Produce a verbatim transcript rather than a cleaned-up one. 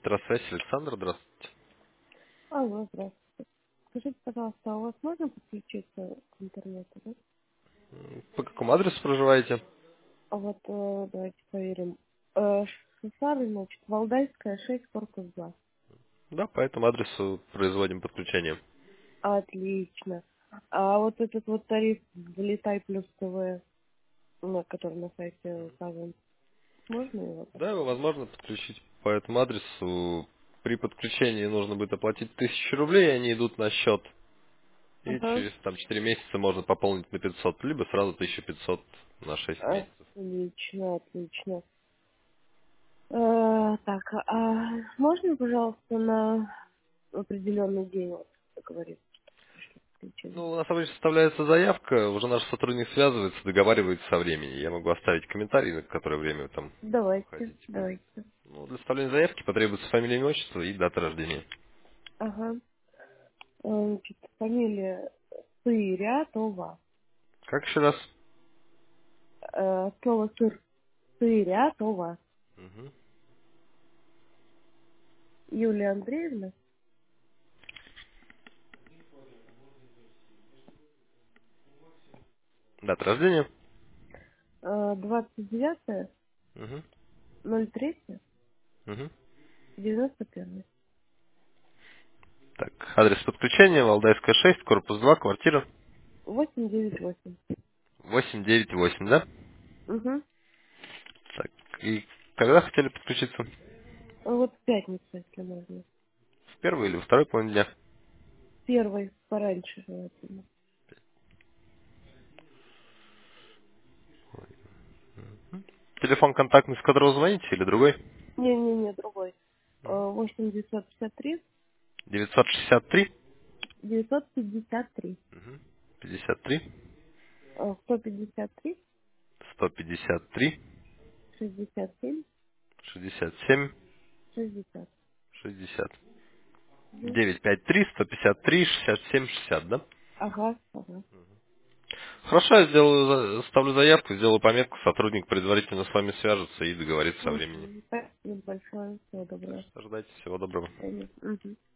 Электросвязь, Александр, здравствуйте. Алло, здравствуйте. Скажите, пожалуйста, а у вас можно подключиться к интернету, да? М, По какому адресу проживаете? А вот э, давайте проверим. Э, Шосары, значит, Валдайская, шесть, корпус два. Да, по этому адресу производим подключение. Отлично. А вот этот вот тариф «Залетай плюс ТВ», на который на сайте указан, можно его Да, его подключить? возможно подключить по этому адресу. При подключении нужно будет оплатить тысячу рублей, они идут на счет. И Ага. через там четыре месяца можно пополнить на пятьсот, либо сразу тысяча пятьсот на шесть месяцев. Отлично, отлично. Э, так, а можно, пожалуйста, на определенный день, вот, как говорится, подключение? Ну, у нас обычно составляется заявка, уже наш сотрудник связывается, договаривается со временем. Я могу оставить комментарий, на которое время вы там Давайте, хотите будет. давайте. Ну, для составления заявки потребуется фамилия, имя, отчество и дата рождения. Ага. Э, Значит, фамилия Сырятова. Как еще раз? Э, Слово сыр Сырятова. Мгм. Юлия Андреевна. Дата рождения. Э, двадцать девятое Мгм. ноль третье Мгм. девяносто первое. Так, адрес подключения, Валдайская шесть, корпус два, квартира восемь девять восемь. восемь девять восемь, да? Угу. Так, и когда хотели подключиться? Вот в пятницу, если можно. В первый или во второй половине дня? Первый пораньше желательно. Телефон контактный, с которого звоните, или другой? Не-не-не, другой. Э, восемь девятьсот пятьдесят три девятьсот шестьдесят три. девятьсот пятьдесят три. Мгм. пятьдесят три. Э, сто пятьдесят три сто пятьдесят три. шестьдесят семь шестьдесят семь. шестьдесят. шестьдесят. Угу. девять пять три сто пятьдесят три шестьдесят семь шестьдесят, да? Ага, ага. Хорошо, я сделаю, за- ставлю заявку, сделаю пометку, сотрудник предварительно с вами свяжется и договорится о времени. Угу. Спасибо большое. Всего доброго. Что ж, ждайте, всего доброго. До свидания. Мгм.